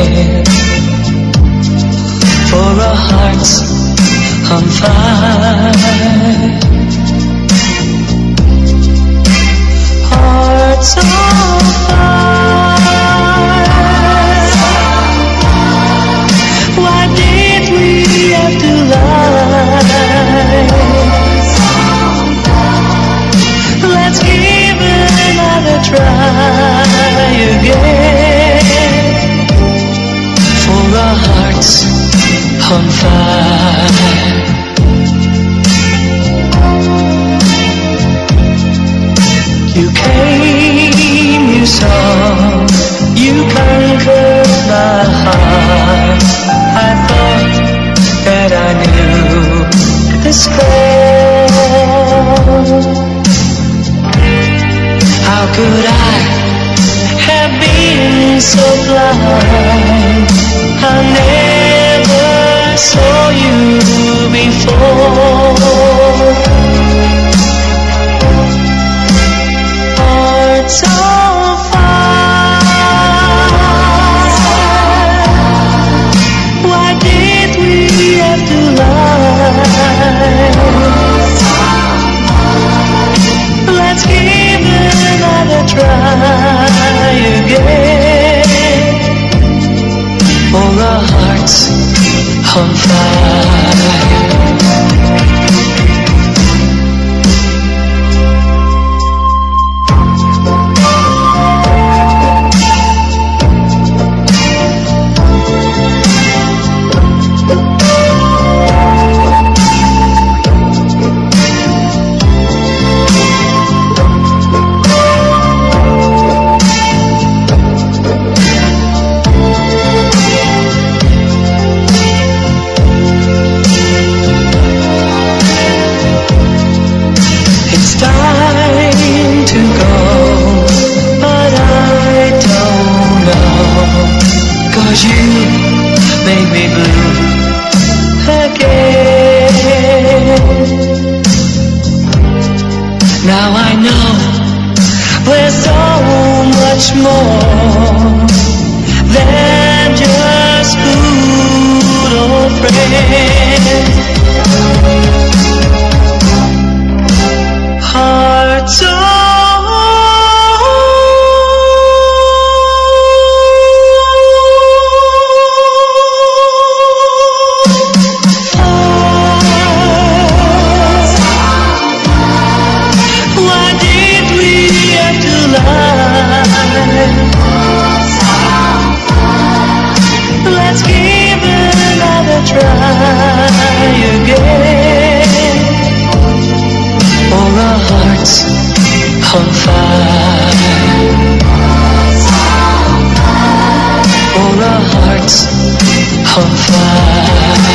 for our hearts on fire. Hearts on fire. Why did we have to lie? Let's give another try again, for our hearts on fire. You came, you saw, you conquered my heart. I thought that I knew the score. How could I have been so blind? I never saw you before. Hearts on fire. Why did we have to lie? Let's give another try again, for our hearts on fire. You make me blue again. Now I know there's so much more than just good old friends. Hearts on try again, for our hearts on fire, for our hearts on fire.